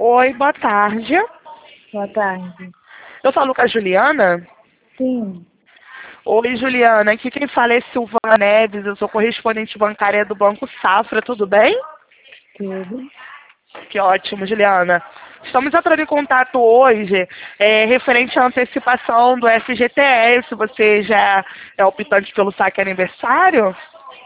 Oi, boa tarde. Boa tarde. Eu falo com a Juliana. Sim, Oi, Juliana. Aqui quem fala é Silvana Neves. Eu sou correspondente bancária do Banco Safra. Tudo bem? tudo. Que ótimo, Juliana. Estamos entrando em contato hoje referente à antecipação do FGTS. Você já é optante pelo saque aniversário?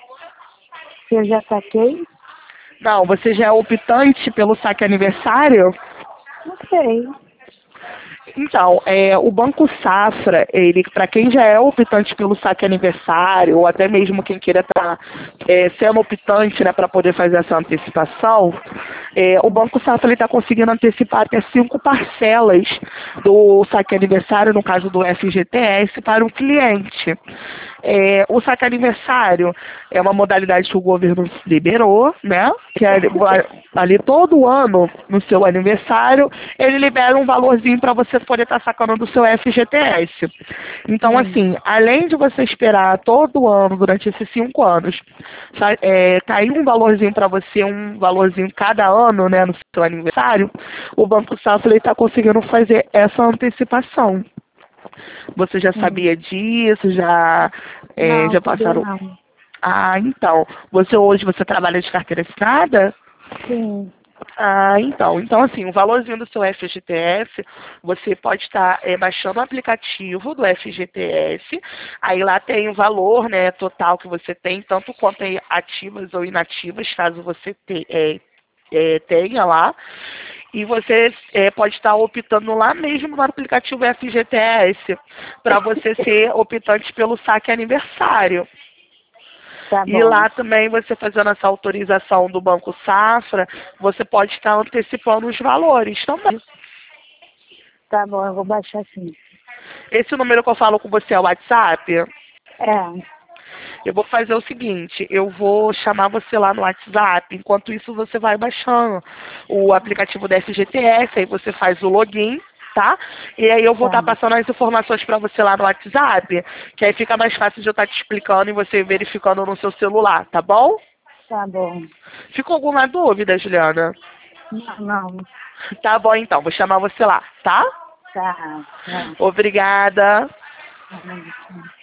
Se eu já saquei? Não, você já é optante pelo saque aniversário? Não sei. Então, o Banco Safra, ele, para quem já é optante pelo saque aniversário, ou até mesmo quem queira estar sendo optante, né, para poder fazer essa antecipação, o Banco Safra está conseguindo antecipar até 5 parcelas do saque aniversário, no caso do FGTS, para o cliente. O saque aniversário é uma modalidade que o governo liberou, né? Que é ali todo ano, no seu aniversário, ele libera um valorzinho para você poder estar sacando do seu FGTS. Então, Sim, assim, além de você esperar todo ano, durante esses 5 anos, cair um valorzinho para você, um valorzinho cada ano, né, no seu aniversário, o Banco Safra está conseguindo fazer essa antecipação. Você já sim. sabia disso? Já, Não, já sabia passaram? não. Ah, então. Você trabalha de carteira assinada? Sim, Ah, então. Então, assim, o valorzinho do seu FGTS, você pode estar baixando o aplicativo do FGTS. Aí lá tem o valor, né, total que você tem, tanto quanto em ativas ou inativas, caso você tenha lá. E você pode estar optando lá mesmo no aplicativo FGTS, para você ser optante pelo saque aniversário. tá E bom. lá também, você fazendo essa autorização do Banco Safra, você pode estar antecipando os valores também. Tá bom, eu vou baixar sim. Esse número que eu falo com você é o WhatsApp? É, Eu vou fazer o seguinte, eu vou chamar você lá no WhatsApp, enquanto isso você vai baixando o aplicativo da FGTS, aí você faz o login, tá? E aí eu vou tá. estar passando as informações para você lá no WhatsApp, que aí fica mais fácil de eu estar te explicando e você verificando no seu celular, tá bom? Tá bom. Ficou alguma dúvida, Juliana? Não, não. Tá bom então, vou chamar você lá, tá? Tá, tá. Obrigada. Tá.